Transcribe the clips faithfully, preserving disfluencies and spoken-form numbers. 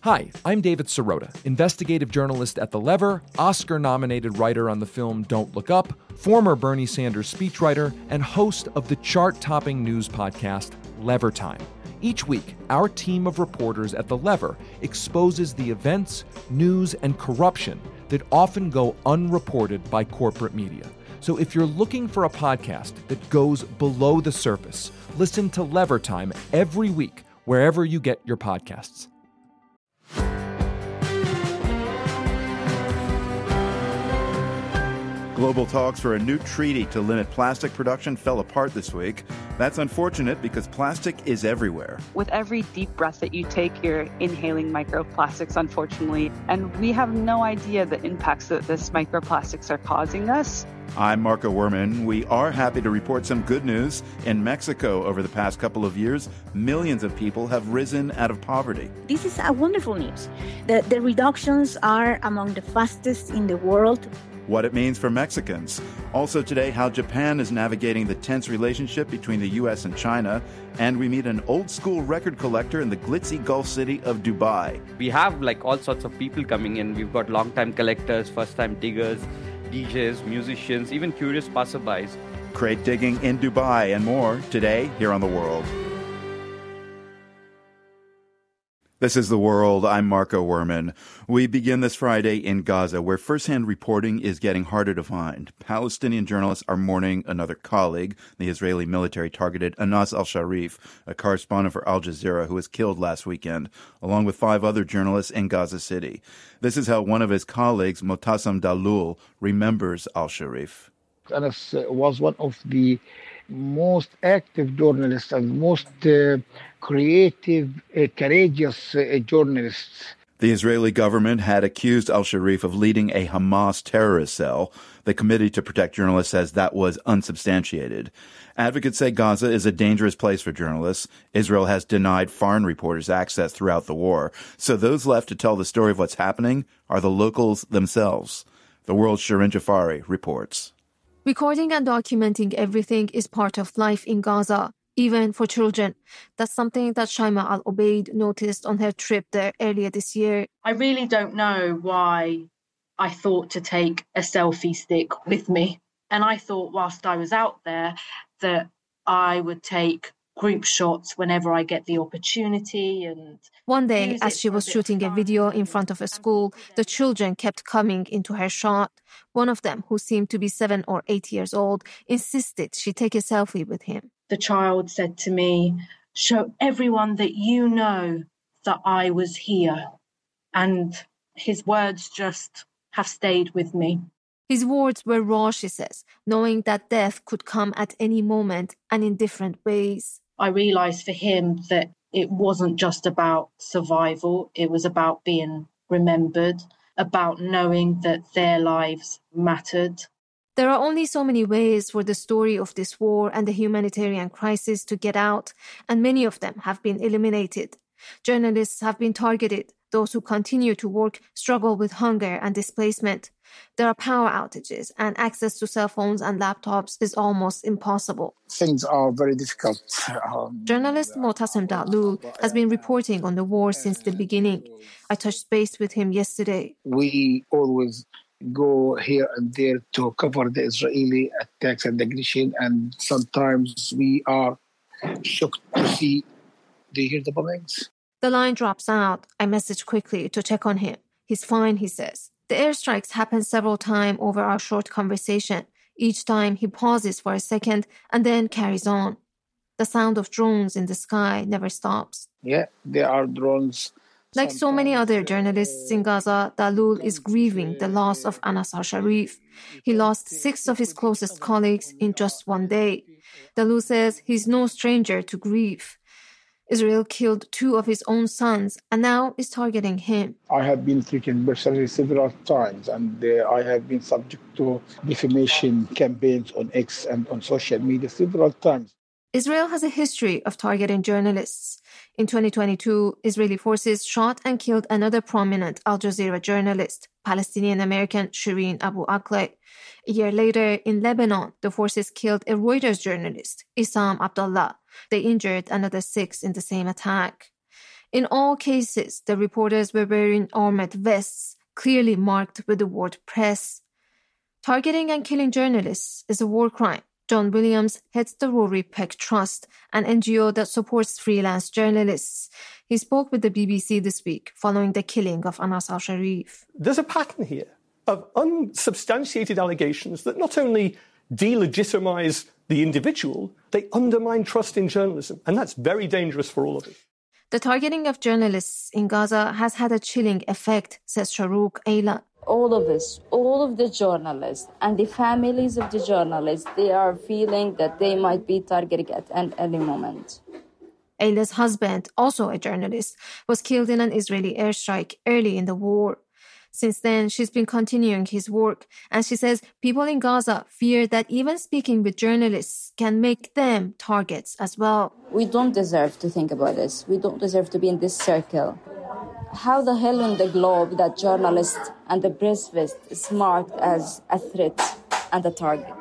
Hi, I'm David Sirota, investigative journalist at The Lever, Oscar-nominated writer on the film Don't Look Up, former Bernie Sanders speechwriter, and host of the chart-topping news podcast Lever Time. Each week, our team of reporters at The Lever exposes the events, news, and corruption that often go unreported by corporate media. So if you're looking for a podcast that goes below the surface, listen to Lever Time every week, wherever you get your podcasts. Global talks for a new treaty to limit plastic production fell apart this week. That's unfortunate because plastic is everywhere. With every deep breath that you take, you're inhaling microplastics, unfortunately. And we have no idea the impacts that this microplastics are causing us. I'm Marco Werman. We are happy to report some good news. In Mexico, over the past couple of years, millions of people have risen out of poverty. This is a wonderful news. The, the reductions are among the fastest in the world. What it means for Mexicans. Also today, how Japan is navigating the tense relationship between the U S and China. And we meet an old-school record collector in the glitzy Gulf city of Dubai. We have like all sorts of people coming in. We've got long-time collectors, first-time diggers, D Js, musicians, even curious passerbys. Crate digging in Dubai and more today here on The World. This is The World. I'm Marco Werman. We begin this Friday in Gaza, where first-hand reporting is getting harder to find. Palestinian journalists are mourning another colleague. The Israeli military targeted Anas al-Sharif, a correspondent for Al Jazeera, who was killed last weekend, along with five other journalists in Gaza City. This is how one of his colleagues, Motassem Dahlul, remembers al-Sharif. Anas was one of the most active journalists and most uh, creative, uh, courageous uh, journalists. The Israeli government had accused al-Sharif of leading a Hamas terrorist cell. The Committee to Protect Journalists says that was unsubstantiated. Advocates say Gaza is a dangerous place for journalists. Israel has denied foreign reporters access throughout the war. So those left to tell the story of what's happening are the locals themselves. The World's Shirin Jafari reports. Recording and documenting everything is part of life in Gaza, even for children. That's something that Shaima Al-Obaid noticed on her trip there earlier this year. I really don't know why I thought to take a selfie stick with me. And I thought whilst I was out there that I would take group shots whenever I get the opportunity. And one day, as she was shooting a video in front of a school, the children kept coming into her shot. One of them, who seemed to be seven or eight years old, insisted she take a selfie with him. The child said to me, "Show everyone that you know that I was here." And his words just have stayed with me. His words were raw, she says, knowing that death could come at any moment and in different ways. I realised for him that it wasn't just about survival, it was about being remembered, about knowing that their lives mattered. There are only so many ways for the story of this war and the humanitarian crisis to get out, and many of them have been eliminated. Journalists have been targeted. Those who continue to work struggle with hunger and displacement. There are power outages, and access to cell phones and laptops is almost impossible. Things are very difficult. Um, Journalist Motassem Dahlul has been reporting on the war since the beginning. I touched base with him yesterday. We always go here and there to cover the Israeli attacks and aggression, and sometimes we are shocked to see, do you hear the bombings? The line drops out. I message quickly to check on him. He's fine, he says. The airstrikes happen several times over our short conversation. Each time he pauses for a second and then carries on. The sound of drones in the sky never stops. Yeah, there are drones. Like so many other journalists in Gaza, Dahlul is grieving the loss of Anas al-Sharif. He lost six of his closest colleagues in just one day. Dahlul says he's no stranger to grief. Israel killed two of his own sons and now is targeting him. I have been threatened personally several times, and uh, I have been subject to defamation campaigns on X and on social media several times. Israel has a history of targeting journalists. In twenty twenty-two, Israeli forces shot and killed another prominent Al Jazeera journalist, Palestinian-American Shireen Abu Akleh. A year later, in Lebanon, the forces killed a Reuters journalist, Issam Abdallah. They injured another six in the same attack. In all cases, the reporters were wearing armored vests, clearly marked with the word press. Targeting and killing journalists is a war crime. John Williams heads the Rory Peck Trust, an N G O that supports freelance journalists. He spoke with the B B C this week following the killing of Anas al-Sharif. There's a pattern here of unsubstantiated allegations that not only delegitimize the individual, they undermine trust in journalism. And that's very dangerous for all of us. The targeting of journalists in Gaza has had a chilling effect, says Sharouk Ayla. All of us, all of the journalists and the families of the journalists, they are feeling that they might be targeted at any moment. Ayla's husband, also a journalist, was killed in an Israeli airstrike early in the war. Since then, she's been continuing his work, and she says people in Gaza fear that even speaking with journalists can make them targets as well. We don't deserve to think about this. We don't deserve to be in this circle. How the hell in the globe that journalists and the press is marked as a threat and a target?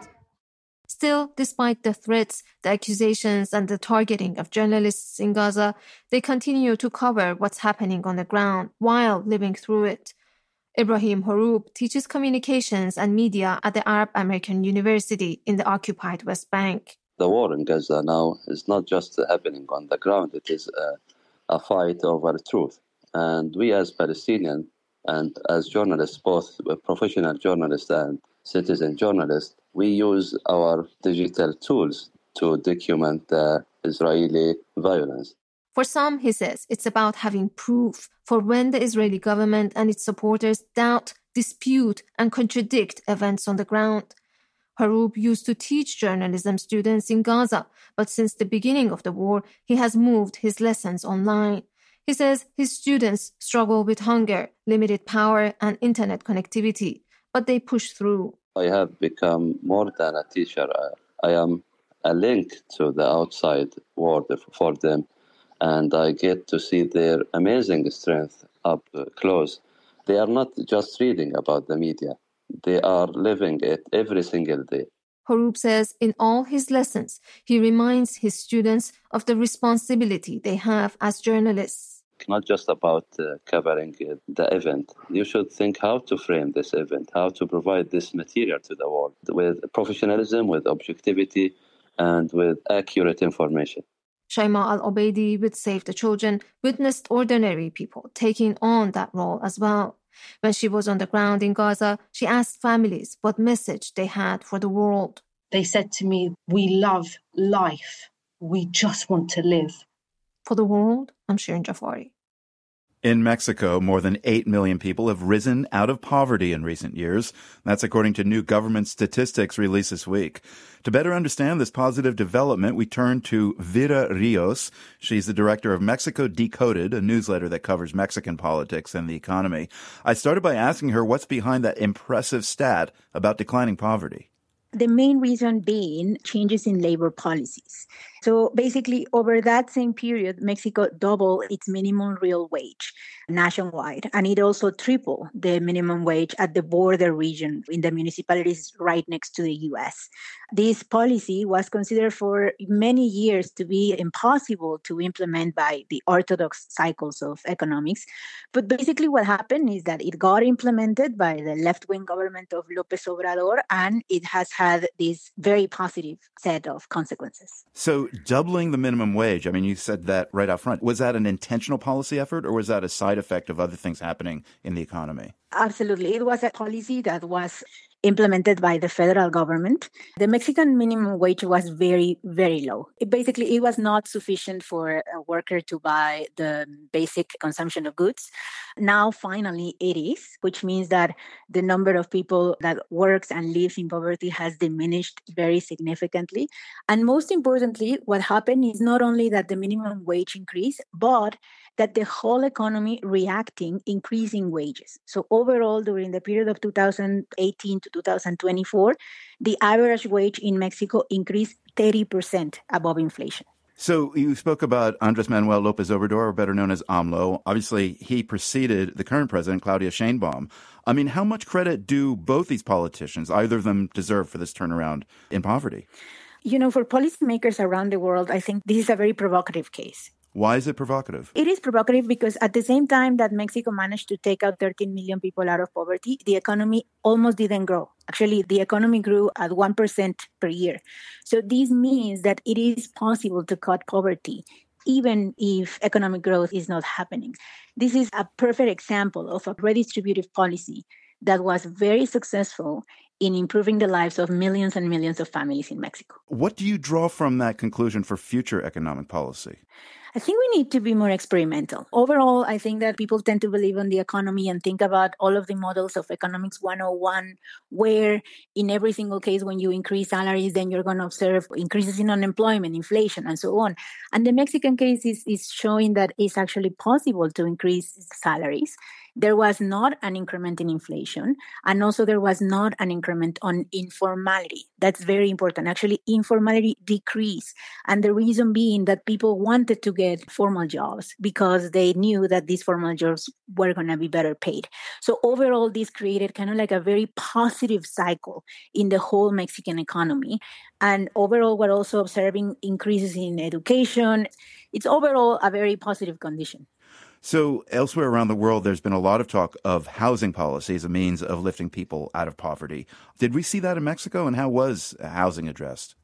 Still, despite the threats, the accusations, and the targeting of journalists in Gaza, they continue to cover what's happening on the ground while living through it. Ibrahim Horoub teaches communications and media at the Arab American University in the occupied West Bank. The war in Gaza now is not just happening on the ground, it is a, a fight over truth. And we as Palestinians and as journalists, both professional journalists and citizen journalists, we use our digital tools to document the Israeli violence. For some, he says, it's about having proof for when the Israeli government and its supporters doubt, dispute, and contradict events on the ground. Horoub used to teach journalism students in Gaza, but since the beginning of the war, he has moved his lessons online. He says his students struggle with hunger, limited power, and internet connectivity, but they push through. I have become more than a teacher. I am a link to the outside world for them, and I get to see their amazing strength up close. They are not just reading about the media. They are living it every single day. Horoub says in all his lessons, he reminds his students of the responsibility they have as journalists. It's not just about uh, covering uh, the event. You should think how to frame this event, how to provide this material to the world with professionalism, with objectivity, and with accurate information. Shaima Al-Obeidi with Save the Children witnessed ordinary people taking on that role as well. When she was on the ground in Gaza, she asked families what message they had for the world. They said to me, we love life. We just want to live. For the world, I'm Shirin Jafari. In Mexico, more than eight million people have risen out of poverty in recent years. That's according to new government statistics released this week. To better understand this positive development, we turn to Vera Rios. She's the director of Mexico Decoded, a newsletter that covers Mexican politics and the economy. I started by asking her what's behind that impressive stat about declining poverty. The main reason being changes in labor policies. So basically, over that same period, Mexico doubled its minimum real wage nationwide, and it also tripled the minimum wage at the border region in the municipalities right next to the U S. This policy was considered for many years to be impossible to implement by the orthodox cycles of economics. But basically what happened is that it got implemented by the left-wing government of López Obrador, and it has had this very positive set of consequences. So doubling the minimum wage, I mean, you said that right out front. Was that an intentional policy effort, or was that a side effect of other things happening in the economy? Absolutely. It was a policy that was implemented by the federal government. The Mexican minimum wage was very, very low. It basically, it was not sufficient for a worker to buy the basic consumption of goods. Now, finally, it is, which means that the number of people that works and lives in poverty has diminished very significantly. And most importantly, what happened is not only that the minimum wage increased, but that the whole economy reacting, increasing wages. So overall, during the period of two thousand eighteen to two thousand twenty-four, the average wage in Mexico increased thirty percent above inflation. So you spoke about Andrés Manuel López Obrador, better known as AMLO. Obviously, he preceded the current president, Claudia Sheinbaum. I mean, how much credit do both these politicians, either of them, deserve for this turnaround in poverty? You know, for policymakers around the world, I think this is a very provocative case. Why is it provocative? It is provocative because at the same time that Mexico managed to take out thirteen million people out of poverty, the economy almost didn't grow. Actually, the economy grew at one percent per year. So this means that it is possible to cut poverty, even if economic growth is not happening. This is a perfect example of a redistributive policy that was very successful in improving the lives of millions and millions of families in Mexico. What do you draw from that conclusion for future economic policy? I think we need to be more experimental. Overall, I think that people tend to believe in the economy and think about all of the models of economics one oh one, where in every single case, when you increase salaries, then you're going to observe increases in unemployment, inflation, and so on. And the Mexican case is, is showing that it's actually possible to increase salaries. There was not an increment in inflation, and also there was not an increment on informality. That's very important. Actually, informality decreased, and the reason being that people wanted to get formal jobs because they knew that these formal jobs were going to be better paid. So overall, this created kind of like a very positive cycle in the whole Mexican economy. And overall, we're also observing increases in education. It's overall a very positive condition. So elsewhere around the world, there's been a lot of talk of housing policy as a means of lifting people out of poverty. Did we see that in Mexico, and how was housing addressed?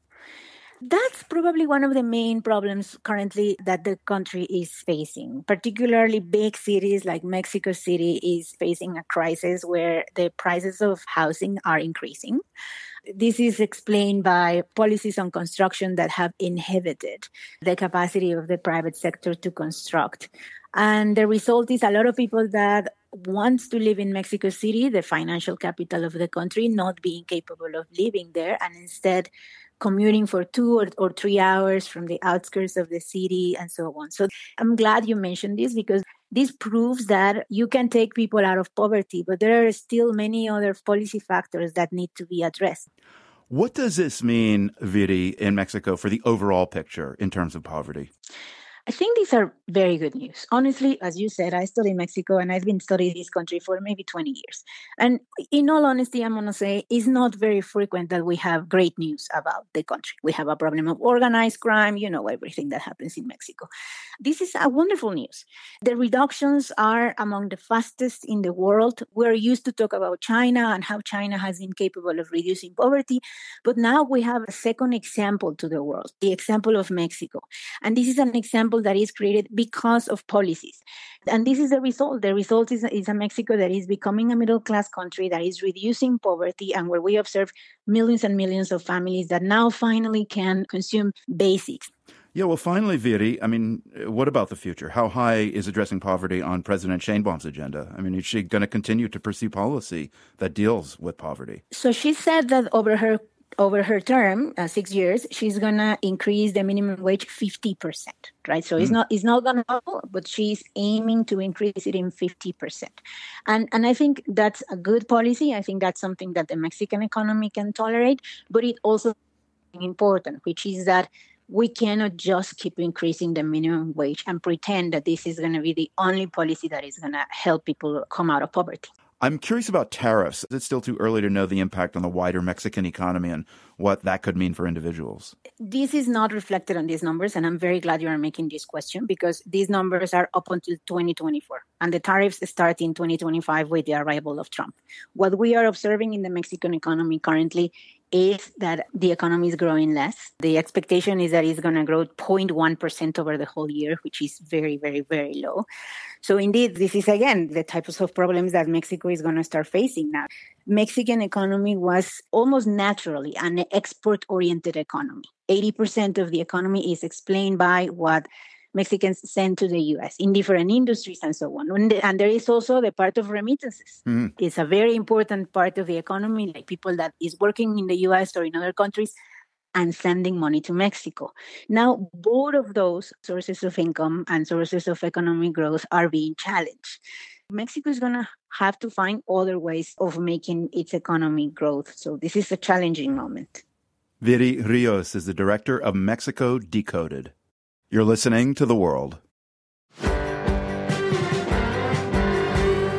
That's probably one of the main problems currently that the country is facing. Particularly big cities like Mexico City is facing a crisis where the prices of housing are increasing. This is explained by policies on construction that have inhibited the capacity of the private sector to construct. And the result is a lot of people that wants to live in Mexico City, the financial capital of the country, not being capable of living there, and instead commuting for two or, or three hours from the outskirts of the city and so on. So I'm glad you mentioned this because this proves that you can take people out of poverty, but there are still many other policy factors that need to be addressed. What does this mean, Viri, in Mexico for the overall picture in terms of poverty? I think these are very good news. Honestly, as you said, I study Mexico and I've been studying this country for maybe twenty years. And in all honesty, I'm going to say it's not very frequent that we have great news about the country. We have a problem of organized crime, you know, everything that happens in Mexico. This is a wonderful news. The reductions are among the fastest in the world. We're used to talk about China and how China has been capable of reducing poverty. But now we have a second example to the world, the example of Mexico. And this is an example that is created because of policies. And this is the result. The result is, is a Mexico that is becoming a middle-class country that is reducing poverty and where we observe millions and millions of families that now finally can consume basics. Yeah, well, finally, Viri, I mean, what about the future? How high is addressing poverty on President Sheinbaum's agenda? I mean, is she going to continue to pursue policy that deals with poverty? So she said that over her Over her term, uh, six years, she's going to increase the minimum wage fifty percent, right? So mm. it's not it's not going to double, but she's aiming to increase it in fifty percent. And, and I think that's a good policy. I think that's something that the Mexican economy can tolerate, but it also is important, which is that we cannot just keep increasing the minimum wage and pretend that this is going to be the only policy that is going to help people come out of poverty. I'm curious about tariffs. It's still too early to know the impact on the wider Mexican economy and what that could mean for individuals. This is not reflected on these numbers, and I'm very glad you are making this question because these numbers are up until twenty twenty-four, and the tariffs start in twenty twenty-five with the arrival of Trump. What we are observing in the Mexican economy currently is that the economy is growing less. The expectation is that it's going to grow zero point one percent over the whole year, which is very, very, very low. So indeed, this is, again, the types of problems that Mexico is going to start facing now. Mexican economy was almost naturally an export-oriented economy. eighty percent of the economy is explained by what Mexicans send to the U S in different industries and so on. And, and there is also the part of remittances. Mm-hmm. It's a very important part of the economy, like people that is working in the U S or in other countries and sending money to Mexico. Now, both of those sources of income and sources of economic growth are being challenged. Mexico is going to have to find other ways of making its economy growth. So this is a challenging moment. Viri Rios is the director of Mexico Decoded. You're listening to The World.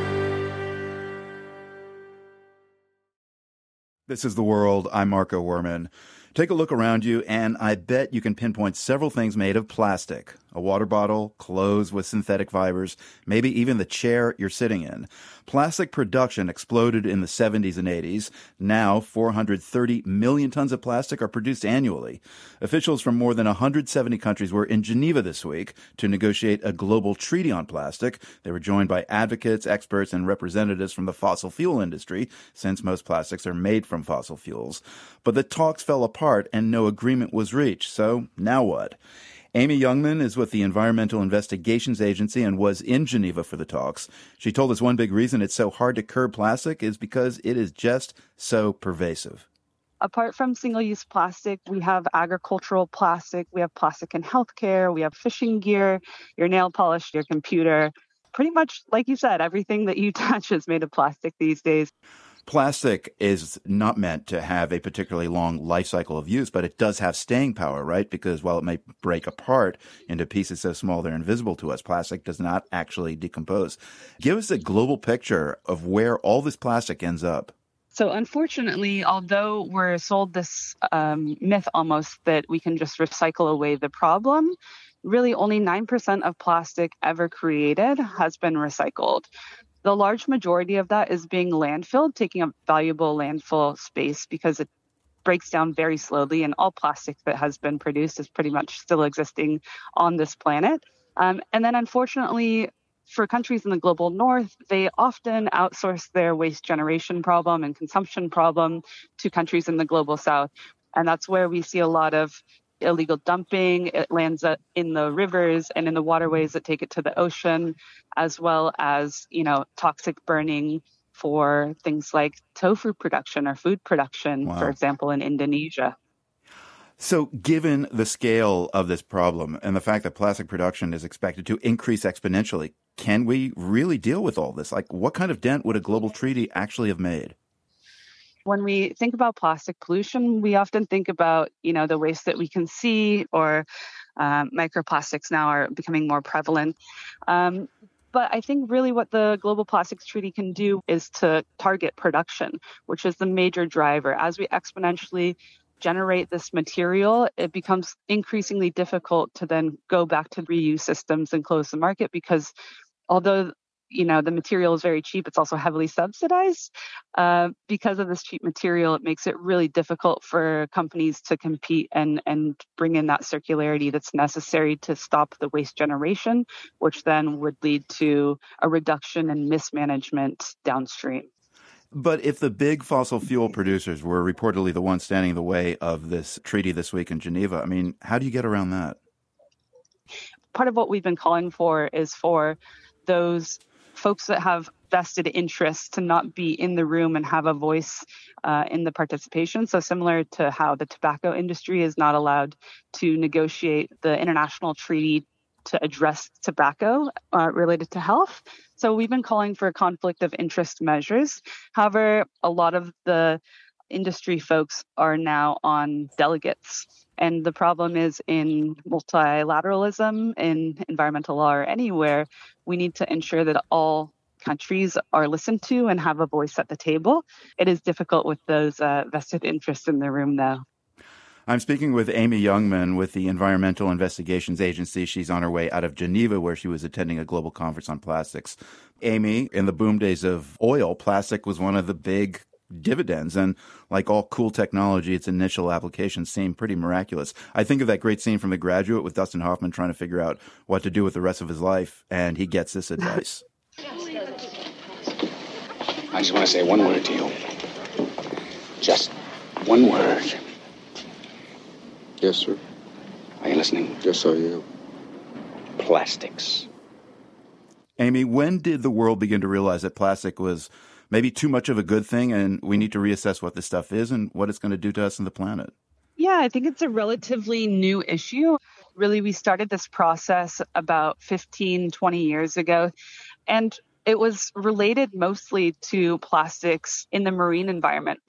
This is The World. I'm Marco Werman. Take a look around you, and I bet you can pinpoint several things made of plastic. A water bottle, clothes with synthetic fibers, maybe even the chair you're sitting in. Plastic production exploded in the seventies and eighties. Now, four hundred thirty million tons of plastic are produced annually. Officials from more than one hundred seventy countries were in Geneva this week to negotiate a global treaty on plastic. They were joined by advocates, experts, and representatives from the fossil fuel industry, since most plastics are made from fossil fuels. But the talks fell apart and no agreement was reached. So now what? Amy Youngman is with the Environmental Investigations Agency and was in Geneva for the talks. She told us one big reason it's so hard to curb plastic is because it is just so pervasive. Apart from single-use plastic, we have agricultural plastic, we have plastic in healthcare, we have fishing gear, your nail polish, your computer. Pretty much, like you said, everything that you touch is made of plastic these days. Plastic is not meant to have a particularly long life cycle of use, but it does have staying power, right? Because while it may break apart into pieces so small they're invisible to us, plastic does not actually decompose. Give us a global picture of where all this plastic ends up. So unfortunately, although we're sold this um, myth almost that we can just recycle away the problem, really only nine percent of plastic ever created has been recycled. The large majority of that is being landfilled, taking up valuable landfill space because it breaks down very slowly, and all plastic that has been produced is pretty much still existing on this planet. Um, and then unfortunately, for countries in the global north, they often outsource their waste generation problem and consumption problem to countries in the global south. And that's where we see a lot of illegal dumping. It lands in the rivers and in the waterways that take it to the ocean, as well as, you know, toxic burning for things like tofu production or food production, wow. for example, in Indonesia. So given the scale of this problem and the fact that plastic production is expected to increase exponentially, can we really deal with all this? Like, what kind of dent would a global treaty actually have made? When we think about plastic pollution, we often think about, you know, the waste that we can see, or um, microplastics now are becoming more prevalent. Um, but I think really what the Global Plastics Treaty can do is to target production, which is the major driver. As we exponentially generate this material, it becomes increasingly difficult to then go back to reuse systems and close the market, because although you know, the material is very cheap, it's also heavily subsidized. Uh, because of this cheap material, it makes it really difficult for companies to compete and, and bring in that circularity that's necessary to stop the waste generation, which then would lead to a reduction in mismanagement downstream. But if the big fossil fuel producers were reportedly the ones standing in the way of this treaty this week in Geneva, I mean, how do you get around that? Part of what we've been calling for is for those folks that have vested interests to not be in the room and have a voice uh, in the participation. So similar to how the tobacco industry is not allowed to negotiate the international treaty to address tobacco uh, related to health. So we've been calling for conflict of interest measures. However, a lot of the industry folks are now on delegates. And the problem is in multilateralism, in environmental law, or anywhere, we need to ensure that all countries are listened to and have a voice at the table. It is difficult with those uh, vested interests in the room, though. I'm speaking with Amy Youngman with the Environmental Investigations Agency. She's on her way out of Geneva, where she was attending a global conference on plastics. Amy, in the boom days of oil, plastic was one of the big dividends. And like all cool technology, its initial applications seem pretty miraculous. I think of that great scene from The Graduate with Dustin Hoffman trying to figure out what to do with the rest of his life. And he gets this advice. I just want to say one word to you. Just one word. Yes, sir. Are you listening? Yes, I am. Plastics. Amy, when did the world begin to realize that plastic was maybe too much of a good thing and we need to reassess what this stuff is and what it's going to do to us and the planet? Yeah, I think it's a relatively new issue. Really, we started this process about fifteen, twenty years ago, and it was related mostly to plastics in the marine environment.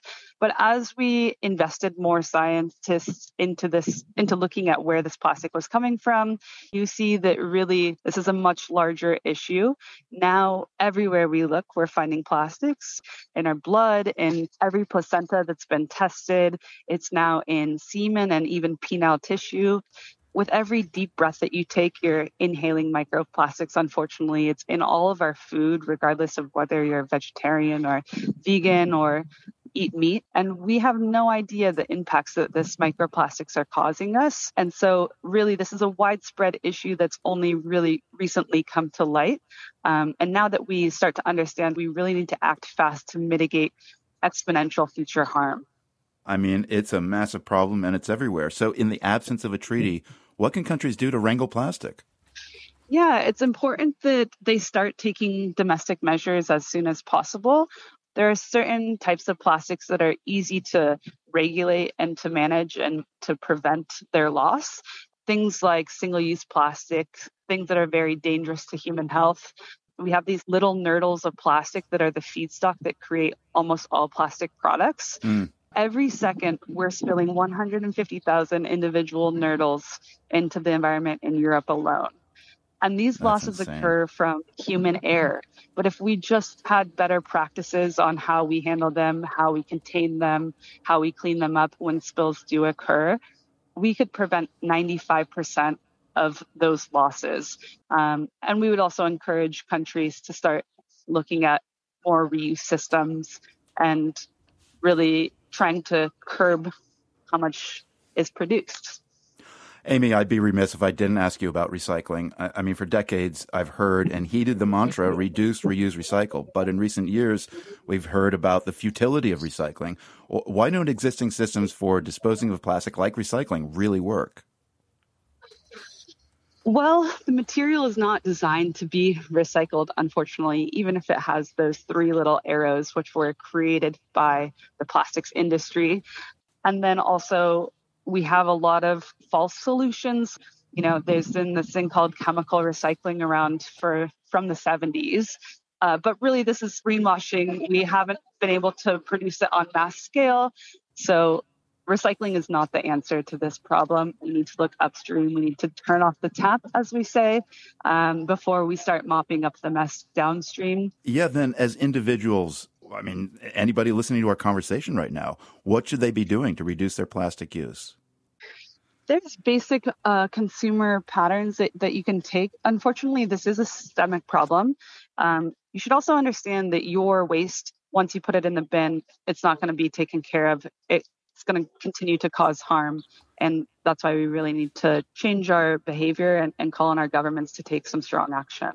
But as we invested more scientists into this, into looking at where this plastic was coming from, you see that really this is a much larger issue. Now, everywhere we look, we're finding plastics in our blood, in every placenta that's been tested. It's now in semen and even penile tissue. With every deep breath that you take, you're inhaling microplastics. Unfortunately, it's in all of our food, regardless of whether you're vegetarian or vegan or eat meat. And we have no idea the impacts that this microplastics are causing us. And so really, this is a widespread issue that's only really recently come to light. Um, and now that we start to understand, we really need to act fast to mitigate exponential future harm. I mean, it's a massive problem and it's everywhere. So in the absence of a treaty, what can countries do to wrangle plastic? Yeah, it's important that they start taking domestic measures as soon as possible. There are certain types of plastics that are easy to regulate and to manage and to prevent their loss. Things like single-use plastic, things that are very dangerous to human health. We have these little nurdles of plastic that are the feedstock that create almost all plastic products. Mm. Every second, we're spilling one hundred fifty thousand individual nurdles into the environment in Europe alone. And these That's losses insane. Occur from human error. But if we just had better practices on how we handle them, how we contain them, how we clean them up when spills do occur, we could prevent ninety-five percent of those losses. Um, and we would also encourage countries to start looking at more reuse systems and really trying to curb how much is produced. Amy, I'd be remiss if I didn't ask you about recycling. I, I mean, for decades, I've heard and heeded the mantra, reduce, reuse, recycle. But in recent years, we've heard about the futility of recycling. Why don't existing systems for disposing of plastic like recycling really work? Well, the material is not designed to be recycled, unfortunately, even if it has those three little arrows, which were created by the plastics industry. And then also, we have a lot of false solutions. You know, there's been this thing called chemical recycling around for from the seventies. Uh, but really, this is greenwashing. We haven't been able to produce it on mass scale. So recycling is not the answer to this problem. We need to look upstream. We need to turn off the tap, as we say, um, before we start mopping up the mess downstream. Yeah, then as individuals, I mean, anybody listening to our conversation right now, what should they be doing to reduce their plastic use? There's basic uh, consumer patterns that, that you can take. Unfortunately, this is a systemic problem. Um, you should also understand that your waste, once you put it in the bin, it's not going to be taken care of. It, it's going to continue to cause harm. And that's why we really need to change our behavior and, and call on our governments to take some strong action.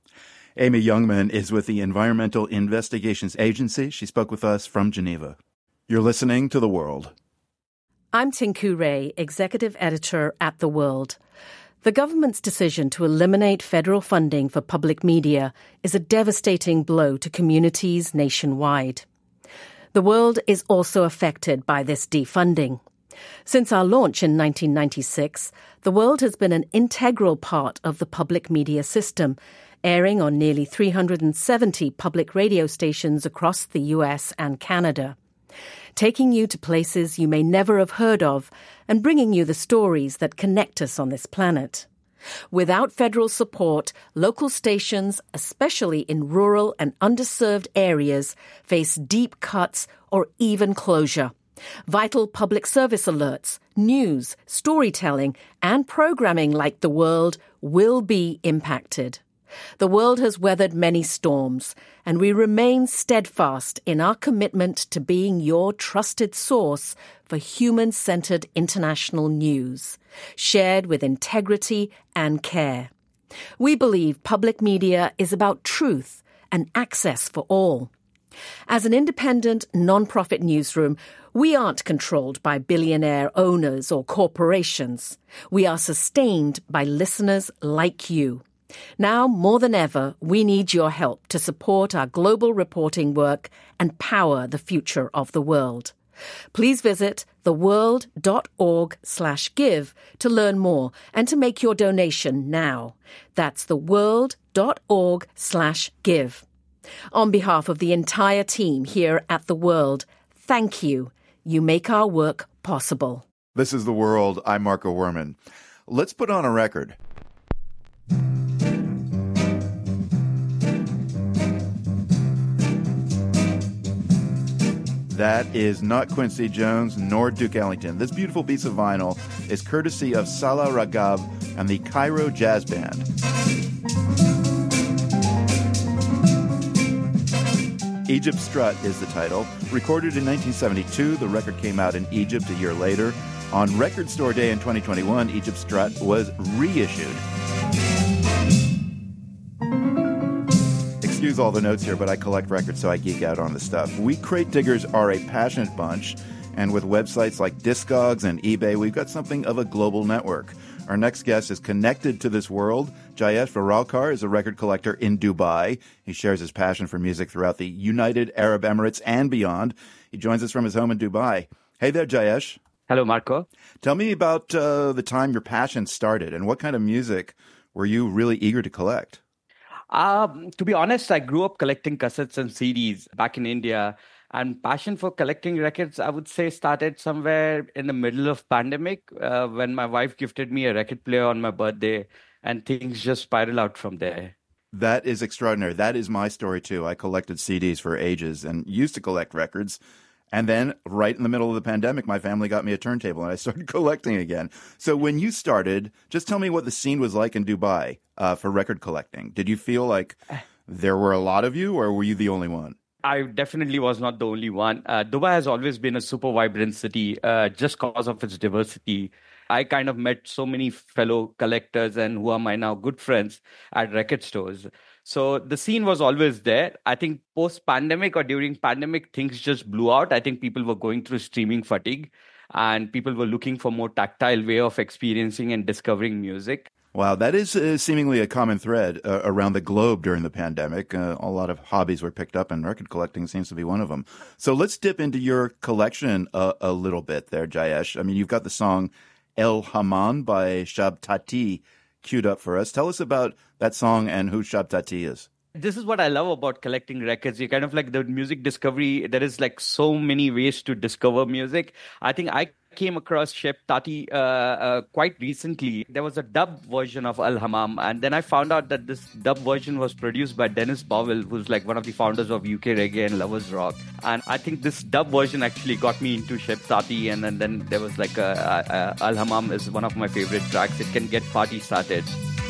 Amy Youngman is with the Environmental Investigations Agency. She spoke with us from Geneva. You're listening to The World. I'm Tinku Ray, Executive Editor at The World. The government's decision to eliminate federal funding for public media is a devastating blow to communities nationwide. The World is also affected by this defunding. Since our launch in nineteen ninety-six, The World has been an integral part of the public media system, airing on nearly three hundred seventy public radio stations across the U S and Canada, taking you to places you may never have heard of and bringing you the stories that connect us on this planet. Without federal support, local stations, especially in rural and underserved areas, face deep cuts or even closure. Vital public service alerts, news, storytelling, and programming like The World will be impacted. The world has weathered many storms, and we remain steadfast in our commitment to being your trusted source for human-centered international news, shared with integrity and care. We believe public media is about truth and access for all. As an independent, non-profit newsroom, we aren't controlled by billionaire owners or corporations. We are sustained by listeners like you. Now, more than ever, we need your help to support our global reporting work and power the future of the world. Please visit theworld.org slash give to learn more and to make your donation now. That's theworld.org slash give. On behalf of the entire team here at The World, Thank you. You make our work possible. This is The World. I'm Marco Werman. Let's put on a record. That is not Quincy Jones nor Duke Ellington. This beautiful piece of vinyl is courtesy of Salah Ragab and the Cairo Jazz Band. Egypt Strut is the title. Recorded in nineteen seventy-two, the record came out in Egypt a year later. On Record Store Day in twenty twenty-one, Egypt Strut was reissued. Excuse all the notes here, but I collect records, so I geek out on the stuff. We Crate Diggers are a passionate bunch, and with websites like Discogs and eBay, we've got something of a global network. Our next guest is connected to this world. Jayesh Viralkar is a record collector in Dubai. He shares his passion for music throughout the United Arab Emirates and beyond. He joins us from his home in Dubai. Hey there, Jayesh. Hello, Marco. Tell me about uh, the time your passion started, and what kind of music were you really eager to collect? Um, to be honest, I grew up collecting cassettes and C Ds back in India. And passion for collecting records, I would say, started somewhere in the middle of pandemic uh, when my wife gifted me a record player on my birthday, and things just spiraled out from there. That is extraordinary. That is my story, too. I collected C Ds for ages and used to collect records. And then right in the middle of the pandemic, my family got me a turntable and I started collecting again. So when you started, just tell me what the scene was like in Dubai uh, for record collecting. Did you feel like there were a lot of you, or were you the only one? I definitely was not the only one. Uh, Dubai has always been a super vibrant city uh, just because of its diversity. I kind of met so many fellow collectors and who are my now good friends at record stores. So the scene was always there. I think post-pandemic or during pandemic, things just blew out. I think people were going through streaming fatigue and people were looking for more tactile way of experiencing and discovering music. Wow, that is uh, seemingly a common thread uh, around the globe during the pandemic. Uh, a lot of hobbies were picked up, and record collecting seems to be one of them. So let's dip into your collection a, a little bit there, Jayesh. I mean, you've got the song El Hammam by Shab Tati queued up for us. Tell us about that song and who Shab Tati is. This is what I love about collecting records. You kind of like the music discovery. There is like so many ways to discover music. I think I came across Shab Tati uh, uh, quite recently. There was a dub version of El Hammam, and then I found out that this dub version was produced by Dennis Bowell, who's like one of the founders of U K reggae and lovers rock. And I think this dub version actually got me into Shab Tati, and, and then there was like a, a, a El Hammam is one of my favorite tracks. It can get party started.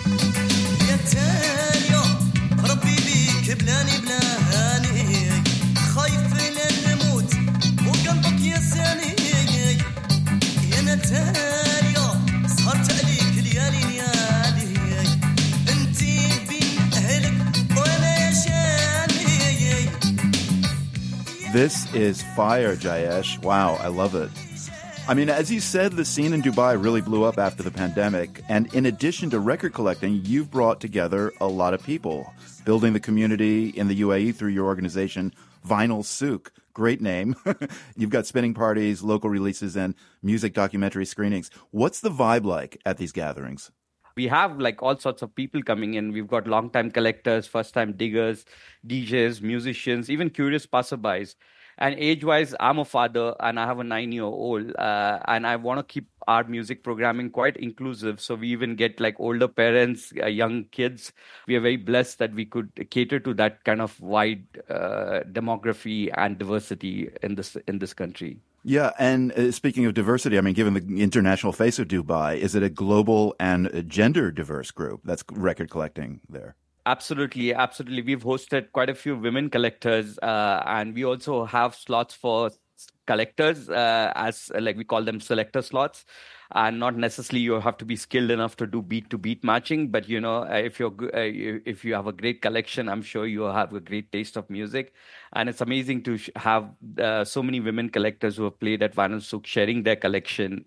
This is fire, Jayesh. Wow, I love it. I mean, as you said, the scene in Dubai really blew up after the pandemic. And in addition to record collecting, you've brought together a lot of people, building the community in the U A E through your organization, Vinyl Souk. Great name. You've got spinning parties, local releases, and music documentary screenings. What's the vibe like at these gatherings? We have like all sorts of people coming in. We've got long-time collectors, first-time diggers, D Js, musicians, even curious passerbys. And age-wise, I'm a father and I have a nine-year-old, uh, and I want to keep our music programming quite inclusive. So we even get like older parents, uh, young kids. We are very blessed that we could cater to that kind of wide uh, demography and diversity in this in this country. Yeah, and uh, speaking of diversity, I mean, given the international face of Dubai, is it a global and a gender diverse group that's record collecting there? Absolutely, absolutely. We've hosted quite a few women collectors, uh, and we also have slots for collectors, uh, as like we call them selector slots. And not necessarily you have to be skilled enough to do beat to beat matching, but you know, if you're uh, if you have a great collection, I'm sure you have a great taste of music. And it's amazing to sh- have uh, so many women collectors who have played at Vinyl Souk sharing their collection.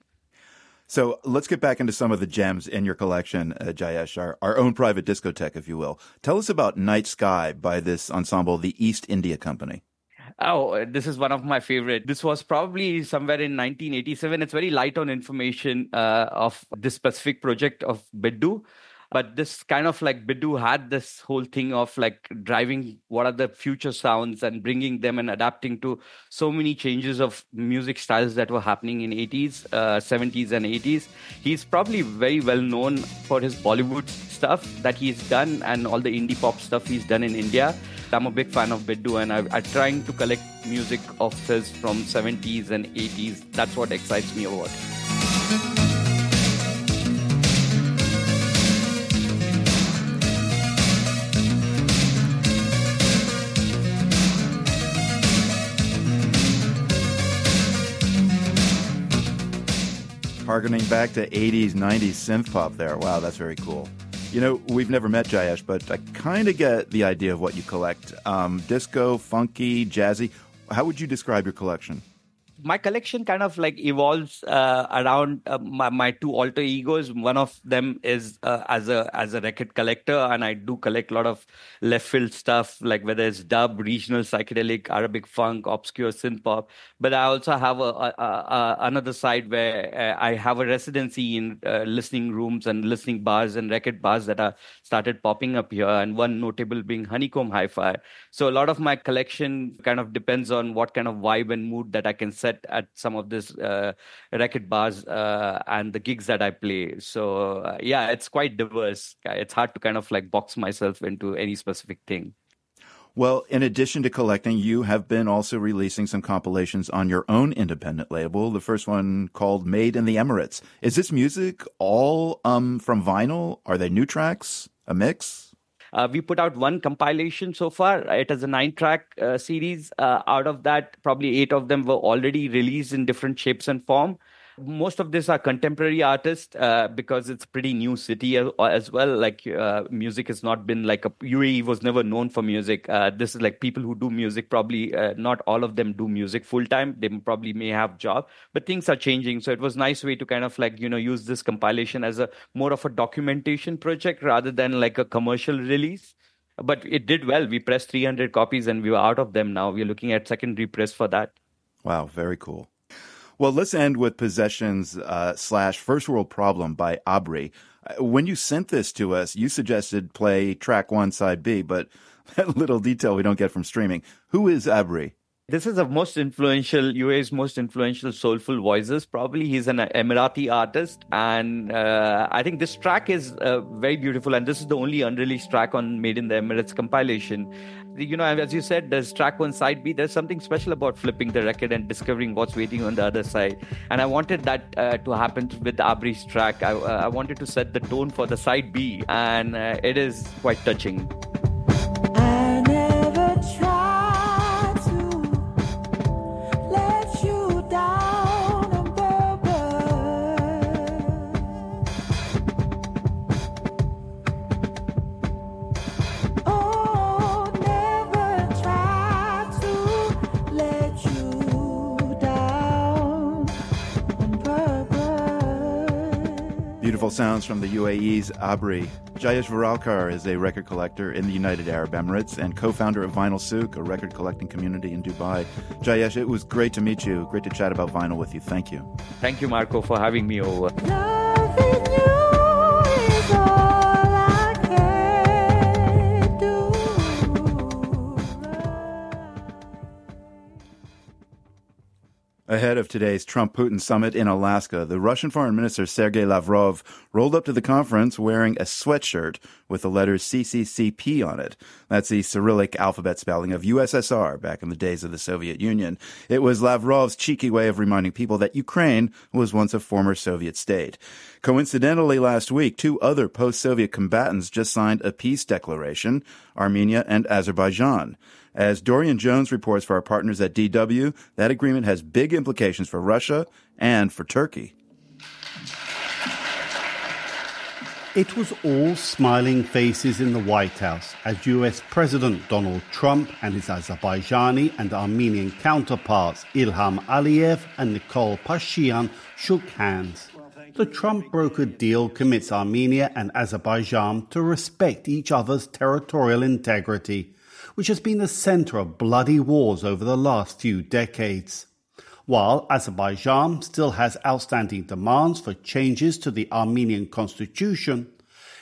So let's get back into some of the gems in your collection, uh, Jayesh, our, our own private discotheque, if you will. Tell us about Night Sky by this ensemble, the East India Company. Oh, this is one of my favorite. This was probably somewhere in nineteen eighty-seven. It's very light on information uh, of this specific project of Biddu. But this kind of like Biddu had this whole thing of like driving what are the future sounds and bringing them and adapting to so many changes of music styles that were happening in eighties, uh, seventies and eighties. He's probably very well known for his Bollywood stuff that he's done and all the indie pop stuff he's done in India. I'm a big fan of Biddu, and I, I'm trying to collect music of his from seventies and eighties. That's what excites me about it. Harkening back to eighties, nineties synth pop there. Wow, that's very cool. You know, we've never met Jayesh, but I kind of get the idea of what you collect. Um, disco, funky, jazzy. How would you describe your collection? My collection kind of like evolves uh, around uh, my, my two alter egos. One of them is uh, as a as a record collector, and I do collect a lot of left field stuff, like whether it's dub, regional, psychedelic, Arabic funk, obscure synth pop. But I also have a, a, a, a another side where uh, I have a residency in uh, listening rooms and listening bars and record bars that are started popping up here, and one notable being Honeycomb Hi-Fi. So a lot of my collection kind of depends on what kind of vibe and mood that I can set at some of this uh, record bars uh, and the gigs that I play. So uh, yeah, it's quite diverse. It's hard to kind of like box myself into any specific thing. Well, in addition to collecting, you have been also releasing some compilations on your own independent label. The first one called Made in the Emirates. Is this music all um, from vinyl? Are they new tracks? A mix? Uh, we put out one compilation so far. It is a nine-track uh, series. Uh, out of that, probably eight of them were already released in different shapes and form. Most of these are contemporary artists uh, because it's a pretty new city as, as well. Like uh, music has not been like a U A E was never known for music. Uh, this is like people who do music. Probably uh, not all of them do music full time. They probably may have job, but things are changing. So it was a nice way to kind of like you know use this compilation as a more of a documentation project rather than like a commercial release. But it did well. We pressed three hundred copies and we were out of them now. We're looking at secondary press for that. Wow, very cool. Well, let's end with Possessions uh, slash First World Problem by Abri. When you sent this to us, you suggested play track one, side B, but that little detail we don't get from streaming. Who is Abri? This is the most influential, U A E's most influential soulful voices. Probably he's an Emirati artist. And uh, I think this track is uh, very beautiful. And this is the only unreleased track on Made in the Emirates compilation. You know, as you said, there's track one, side B. There's something special about flipping the record and discovering what's waiting on the other side. And I wanted that uh, to happen with Abri's track. I, uh, I wanted to set the tone for the side B. And uh, it is quite touching. I never tried. Beautiful sounds from the U A E's Abri. Jayesh Viralkar is a record collector in the United Arab Emirates and co-founder of Vinyl Souk, a record collecting community in Dubai. Jayesh, it was great to meet you. Great to chat about vinyl with you. Thank you. Thank you, Marco, for having me over. Ahead of today's Trump-Putin summit in Alaska, the Russian Foreign Minister Sergei Lavrov rolled up to the conference wearing a sweatshirt with the letters C C C P on it. That's the Cyrillic alphabet spelling of U S S R back in the days of the Soviet Union. It was Lavrov's cheeky way of reminding people that Ukraine was once a former Soviet state. Coincidentally, last week, two other post-Soviet combatants just signed a peace declaration, Armenia and Azerbaijan. As Dorian Jones reports for our partners at D W, that agreement has big implications for Russia and for Turkey. It was all smiling faces in the White House as U S President Donald Trump and his Azerbaijani and Armenian counterparts Ilham Aliyev and Nikol Pashinyan shook hands. The Trump-brokered deal commits Armenia and Azerbaijan to respect each other's territorial integrity, which has been the center of bloody wars over the last few decades. While Azerbaijan still has outstanding demands for changes to the Armenian constitution,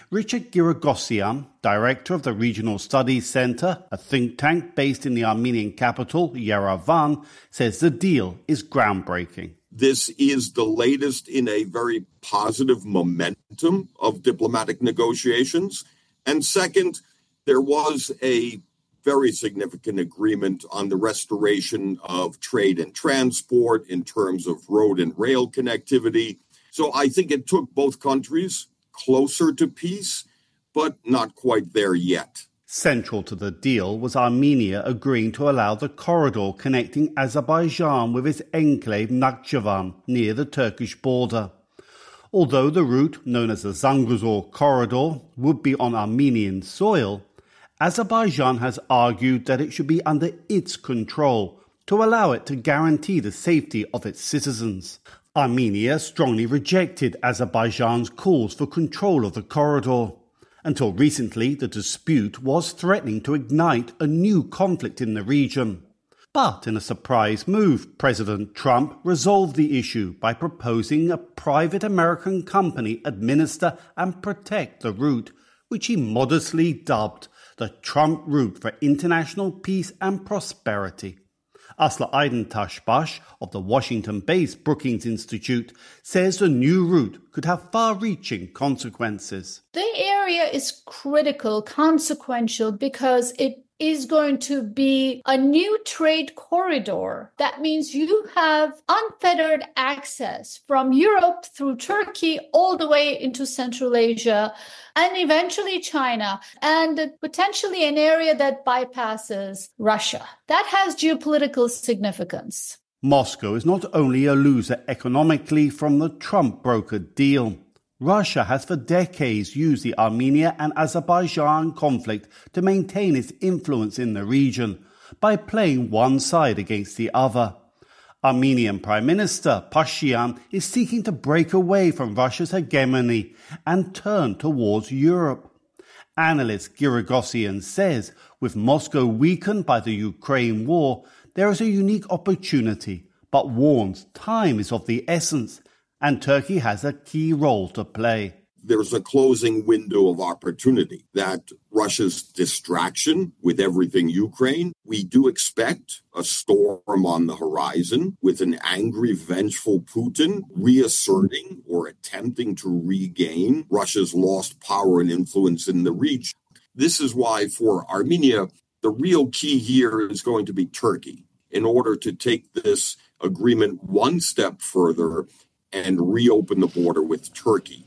Richard Giragosyan, director of the Regional Studies Center, a think tank based in the Armenian capital, Yerevan, says the deal is groundbreaking. This is the latest in a very positive momentum of diplomatic negotiations. And second, there was a very significant agreement on the restoration of trade and transport in terms of road and rail connectivity. So I think it took both countries closer to peace, but not quite there yet. Central to the deal was Armenia agreeing to allow the corridor connecting Azerbaijan with its enclave Nakhchivan near the Turkish border. Although the route, known as the Zangezur Corridor, would be on Armenian soil, Azerbaijan has argued that it should be under its control to allow it to guarantee the safety of its citizens. Armenia strongly rejected Azerbaijan's calls for control of the corridor. Until recently, the dispute was threatening to ignite a new conflict in the region. But in a surprise move, President Trump resolved the issue by proposing a private American company administer and protect the route, which he modestly dubbed the Trump Route for International Peace and Prosperity. Aslı Aydın Taşbaş of the Washington-based Brookings Institute says the new route could have far-reaching consequences. The area is critical, consequential, because it is going to be a new trade corridor. That means you have unfettered access from Europe through Turkey all the way into Central Asia and eventually China, and potentially an area that bypasses Russia. That has geopolitical significance. Moscow is not only a loser economically from the Trump-brokered deal. Russia has for decades used the Armenia and Azerbaijan conflict to maintain its influence in the region by playing one side against the other. Armenian Prime Minister Pashinyan is seeking to break away from Russia's hegemony and turn towards Europe. Analyst Giragosyan says, with Moscow weakened by the Ukraine war, there is a unique opportunity, but warns time is of the essence, and Turkey has a key role to play. There's a closing window of opportunity that Russia's distraction with everything Ukraine, we do expect a storm on the horizon with an angry, vengeful Putin reasserting or attempting to regain Russia's lost power and influence in the region. This is why for Armenia, the real key here is going to be Turkey in order to take this agreement one step further and reopen the border with Turkey.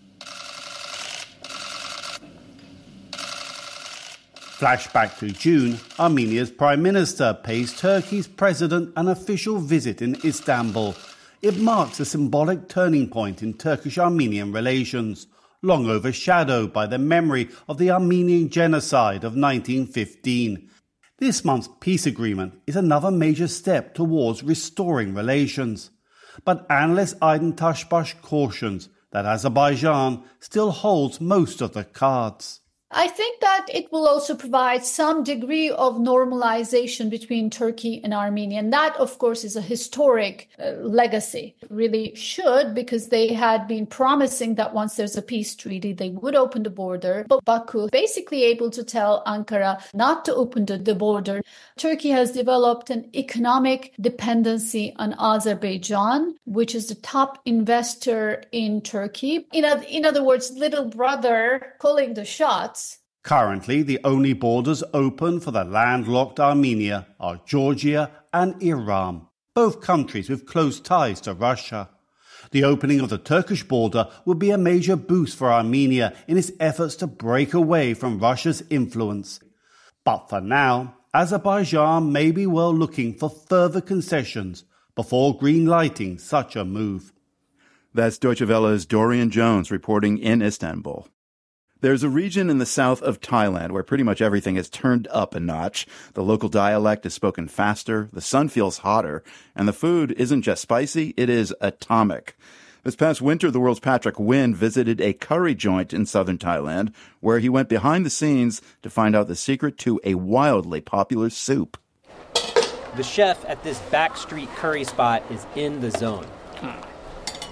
Flashback to June, Armenia's Prime Minister pays Turkey's president an official visit in Istanbul. It marks a symbolic turning point in Turkish-Armenian relations, long overshadowed by the memory of the Armenian genocide of nineteen fifteen. This month's peace agreement is another major step towards restoring relations. But analyst Aydın Taşbaş cautions that Azerbaijan still holds most of the cards. I think that it will also provide some degree of normalization between Turkey and Armenia. And that, of course, is a historic uh, legacy. It really should, because they had been promising that once there's a peace treaty, they would open the border. But Baku basically able to tell Ankara not to open the, the border. Turkey has developed an economic dependency on Azerbaijan, which is the top investor in Turkey. In, a, in other words, little brother calling the shots. Currently, the only borders open for the landlocked Armenia are Georgia and Iran, both countries with close ties to Russia. The opening of the Turkish border would be a major boost for Armenia in its efforts to break away from Russia's influence. But for now, Azerbaijan may be well looking for further concessions before green-lighting such a move. That's Deutsche Welle's Dorian Jones reporting in Istanbul. There's a region in the south of Thailand where pretty much everything is turned up a notch. The local dialect is spoken faster, the sun feels hotter, and the food isn't just spicy, it is atomic. This past winter, the world's Patrick Wynn visited a curry joint in southern Thailand, where he went behind the scenes to find out the secret to a wildly popular soup. The chef at this backstreet curry spot is in the zone.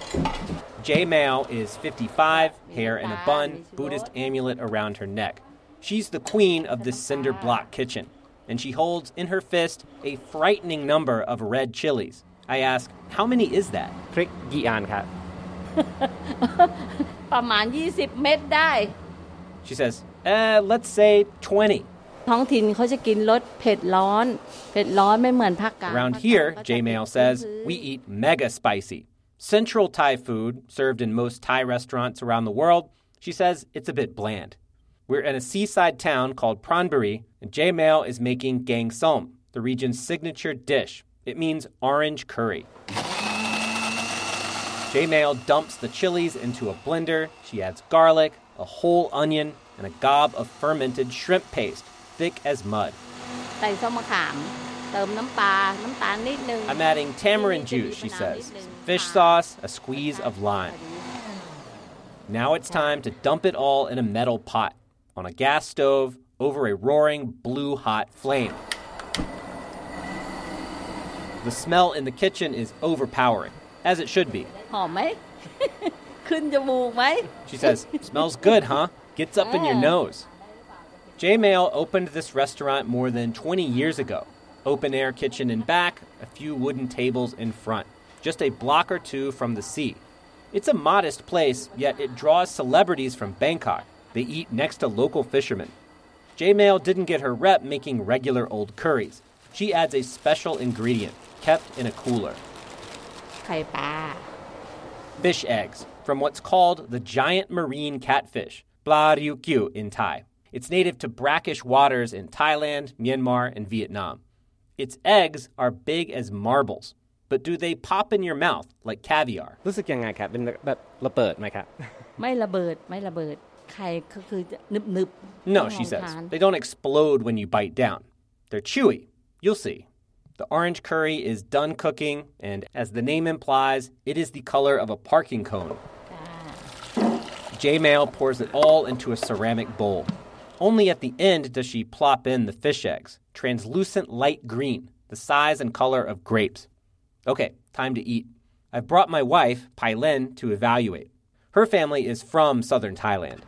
Jay Mao is fifty-five, hair in a bun, Buddhist amulet around her neck. She's the queen of this cinder block kitchen, and she holds in her fist a frightening number of red chilies. I ask, how many is that? พริกกี่อันครับประมาณยี่สิบเม็ดได้ She says, uh, let's say twenty. ท้องถิ่นเขาจะกินรสเผ็ดร้อนเผ็ดร้อนไม่เหมือนภาคกลาง Around here, Jay Mao says, we eat mega spicy. Central Thai food, served in most Thai restaurants around the world, she says it's a bit bland. We're in a seaside town called Pranbury, and Jay Mao is making gang som, the region's signature dish. It means orange curry. Jay Mao dumps the chilies into a blender. She adds garlic, a whole onion, and a gob of fermented shrimp paste, thick as mud. ใส่ส้มมะขามเติมน้ำปลาน้ำตาลนิดนึง I'm adding tamarind juice, she says, some fish sauce, a squeeze of lime. Now it's time to dump it all in a metal pot on a gas stove over a roaring blue-hot flame. The smell in the kitchen is overpowering, as it should be. หอมไหม ขึ้นจมูกไหม She says, smells good, huh? Gets up in your nose. Jay Mao opened this restaurant more than twenty years ago. Open-air kitchen in back, a few wooden tables in front, just a block or two from the sea. It's a modest place, yet it draws celebrities from Bangkok. They eat next to local fishermen. Jay Mao didn't get her rep making regular old curries. She adds a special ingredient, kept in a cooler. ไข่ปลา Fish eggs, from what's called the giant marine catfish, Bla Riu Kiu in Thai. It's native to brackish waters in Thailand, Myanmar, and Vietnam. Its eggs are big as marbles, but do they pop in your mouth like caviar? รู้สึกยังไงครับเป็นแบบระเบิดไหมครับไม่ระเบิดไม่ระเบิดไข่ก็คือนึบๆ No, she says. They don't explode when you bite down. They're chewy. You'll see. The orange curry is done cooking, and as the name implies, it is the color of a parking cone. Jay Mao pours it all into a ceramic bowl. Only at the end does she plop in the fish eggs, translucent light green, the size and color of grapes. Okay, time to eat. I've brought my wife, Pai Lin, to evaluate. Her family is from southern Thailand.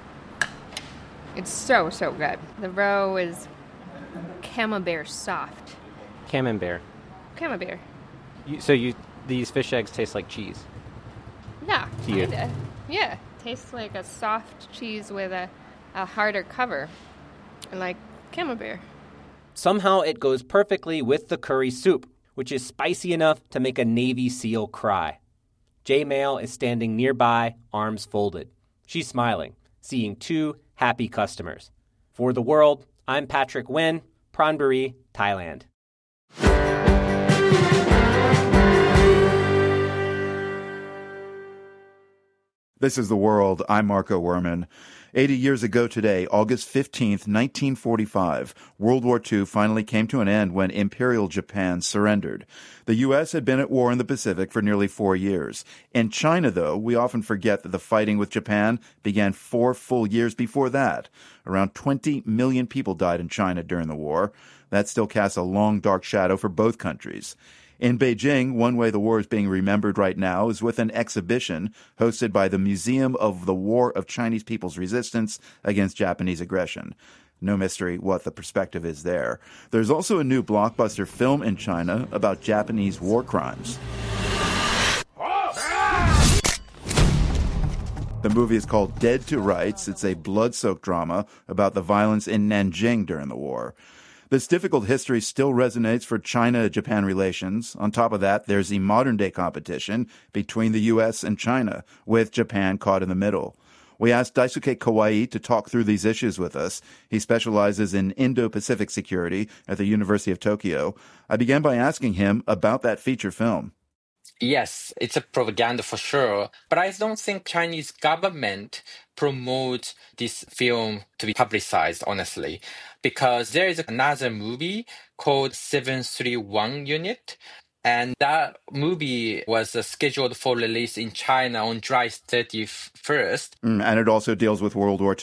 It's so, so good. The roe is camembert soft. Camembert. Camembert. You, so you these fish eggs taste like cheese? Yeah, To you? kinda. Yeah, tastes like a soft cheese with a, a harder cover, like camembert. Somehow it goes perfectly with the curry soup, which is spicy enough to make a Navy SEAL cry. Jay Mao is standing nearby, arms folded. She's smiling, seeing two happy customers. For the world, I'm Patrick Nguyen, Pranbury, Thailand. This is The World. I'm Marco Werman. eighty years ago today, August fifteenth, nineteen forty-five, World War Two finally came to an end when Imperial Japan surrendered. The U S had been at war in the Pacific for nearly four years. In China, though, we often forget that the fighting with Japan began four full years before that. Around twenty million people died in China during the war. That still casts a long, dark shadow for both countries. In Beijing, one way the war is being remembered right now is with an exhibition hosted by the Museum of the War of Chinese People's Resistance Against Japanese Aggression. No mystery what the perspective is there. There's also a new blockbuster film in China about Japanese war crimes. The movie is called Dead to Rights. It's a blood-soaked drama about the violence in Nanjing during the war. This difficult history still resonates for China-Japan relations. On top of that, there's the modern-day competition between the U S and China, with Japan caught in the middle. We asked Daisuke Kawai to talk through these issues with us. He specializes in Indo-Pacific security at the University of Tokyo. I began by asking him about that feature film. Yes, it's a propaganda for sure, but I don't think Chinese government promotes this film to be publicized, honestly, because there is another movie called seven three one Unit, and that movie was uh, scheduled for release in China on July thirty-first. Mm, and it also deals with World War Two?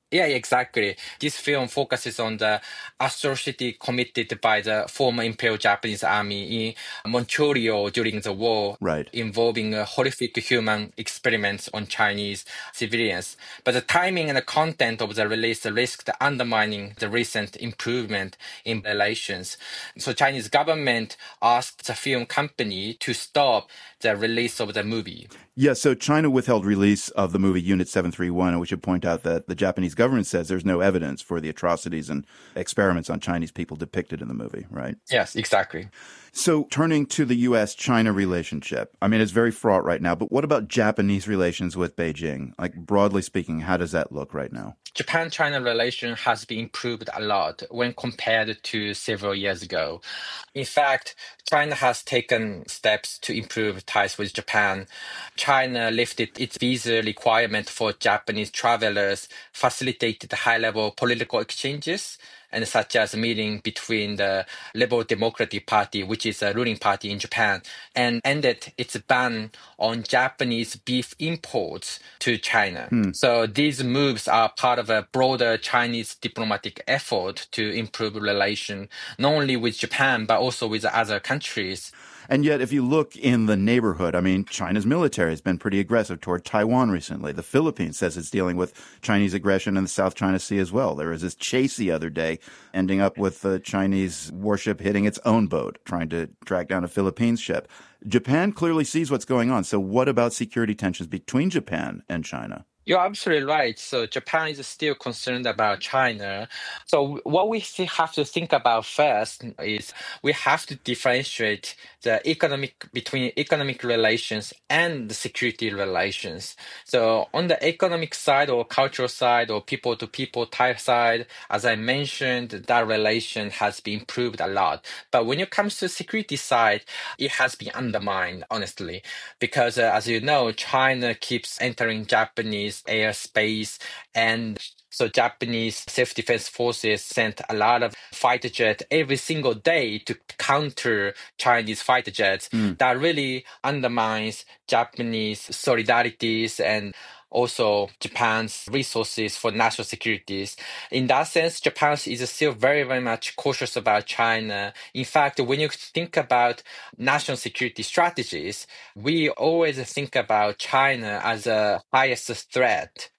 Yeah, exactly. This film focuses on the atrocity committed by the former Imperial Japanese Army in Manchuria during the war, right, involving uh, horrific human experiments on Chinese civilians. But the timing and the content of the release risked undermining the recent improvement in relations. So Chinese government asked the film company to stop the release of the movie. Yeah, so China withheld release of the movie Unit seven thirty-one, and we should point out that the Japanese government says there's no evidence for the atrocities and experiments on Chinese people depicted in the movie, right? Yes, exactly. So turning to the U S China relationship, I mean, it's very fraught right now, but what about Japanese relations with Beijing? Like, broadly speaking, how does that look right now? Japan-China relation has been improved a lot when compared to several years ago. In fact, China has taken steps to improve ties with Japan. China lifted its visa requirement for Japanese travelers, facilitated high-level political exchanges, and such as a meeting between the Liberal Democratic Party, which is a ruling party in Japan, and ended its ban on Japanese beef imports to China. Hmm. So these moves are part of a broader Chinese diplomatic effort to improve relations, not only with Japan, but also with other countries. And yet, if you look in the neighborhood, I mean, China's military has been pretty aggressive toward Taiwan recently. The Philippines says it's dealing with Chinese aggression in the South China Sea as well. There was this chase the other day, ending up with the Chinese warship hitting its own boat, trying to track down a Philippines ship. Japan clearly sees what's going on. So what about security tensions between Japan and China? You're absolutely right. So Japan is still concerned about China. So what we have to think about first is we have to differentiate the economic between economic relations and the security relations. So on the economic side or cultural side or people-to-people type side, as I mentioned, that relation has been improved a lot. But when it comes to security side, it has been undermined, honestly, because uh, as you know, China keeps entering Japanese airspace, and so Japanese self-defense forces sent a lot of fighter jets every single day to counter Chinese fighter jets. Mm. That really undermines Japanese solidarities and also Japan's resources for national securities. In that sense, Japan is still very, very much cautious about China. In fact, when you think about national security strategies, we always think about China as a highest threat.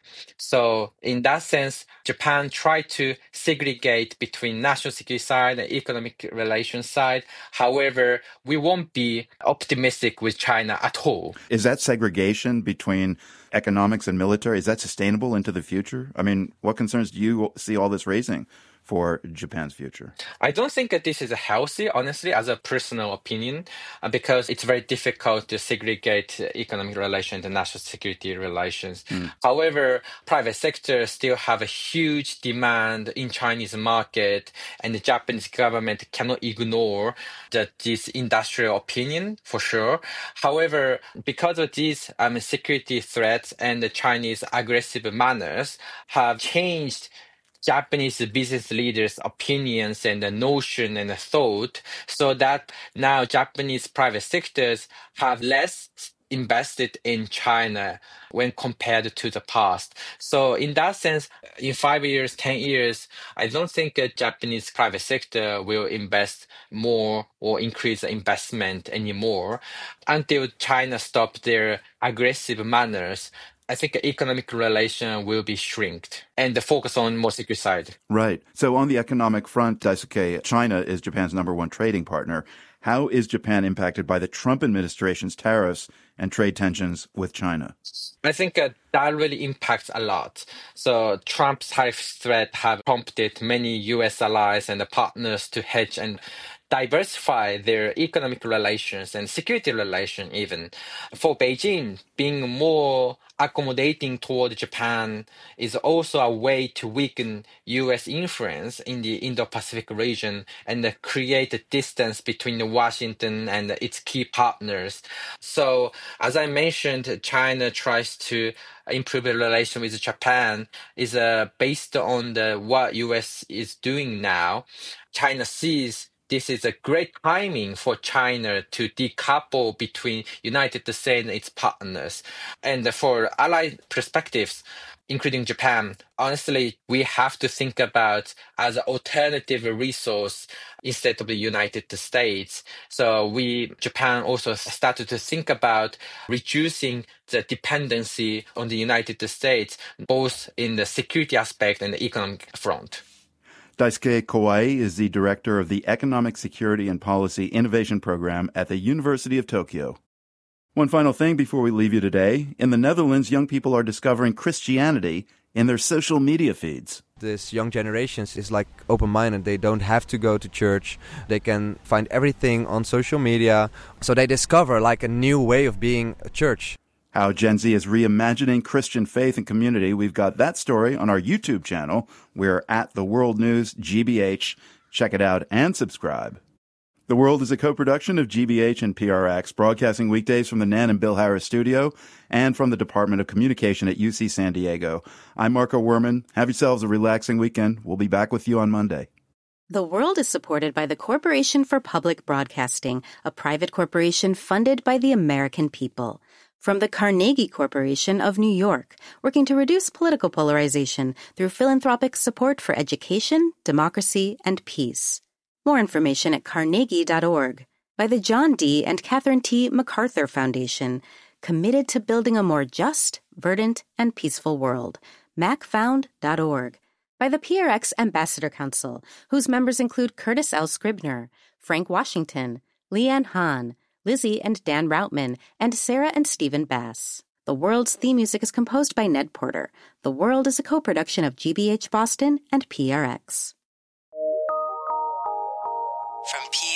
So in that sense, Japan tried to segregate between national security side and economic relations side. However, we won't be optimistic with China at all. Is that segregation between economics and military, is that sustainable into the future? I mean, what concerns do you see all this raising for Japan's future? I don't think that this is healthy, honestly, as a personal opinion, uh, because it's very difficult to segregate economic relations and national security relations. Mm. However, private sector still have a huge demand in Chinese market, and the Japanese government cannot ignore that this industrial opinion for sure. However, because of these um, security threats and the Chinese aggressive manners have changed Japanese business leaders' opinions and the notion and the thought, so that now Japanese private sectors have less invested in China when compared to the past. So in that sense, in five years, ten years, I don't think a Japanese private sector will invest more or increase the investment anymore until China stops their aggressive manners. I think economic relation will be shrinked and the focus on more secure side. Right. So on the economic front, Daisuke, China is Japan's number one trading partner. How is Japan impacted by the Trump administration's tariffs and trade tensions with China? I think uh, that really impacts a lot. So Trump's tariff threat have prompted many U S allies and partners to hedge and diversify their economic relations and security relations even. For Beijing, being more accommodating toward Japan is also a way to weaken U S influence in the Indo-Pacific region and create a distance between Washington and its key partners. So, as I mentioned, China tries to improve the relation with Japan is uh, based on the what U S is doing now. China sees this is a great timing for China to decouple between United States and its partners. And for allied perspectives, including Japan, honestly, we have to think about as an alternative resource instead of the United States. So we, Japan also started to think about reducing the dependency on the United States, both in the security aspect and the economic front. Daisuke Kawai is the director of the Economic Security and Policy Innovation Program at the University of Tokyo. One final thing before we leave you today. In the Netherlands, young people are discovering Christianity in their social media feeds. This young generation is like open-minded. They don't have to go to church. They can find everything on social media. So they discover like a new way of being a church. How Gen Z is reimagining Christian faith and community. We've got that story on our YouTube channel. We're at The World News G B H. Check it out and subscribe. The World is a co-production of G B H and P R X, broadcasting weekdays from the Nan and Bill Harris studio and from the Department of Communication at U C San Diego. I'm Marco Werman. Have yourselves a relaxing weekend. We'll be back with you on Monday. The World is supported by the Corporation for Public Broadcasting, a private corporation funded by the American people. From the Carnegie Corporation of New York, working to reduce political polarization through philanthropic support for education, democracy, and peace. More information at carnegie dot org. By the John D. and Catherine T. MacArthur Foundation, committed to building a more just, verdant, and peaceful world. mac found dot org. By the P R X Ambassador Council, whose members include Curtis L. Scribner, Frank Washington, Leanne Hahn, Lizzie and Dan Routman, and Sarah and Stephen Bass. The World's theme music is composed by Ned Porter. The World is a co-production of G B H Boston and P R X. From P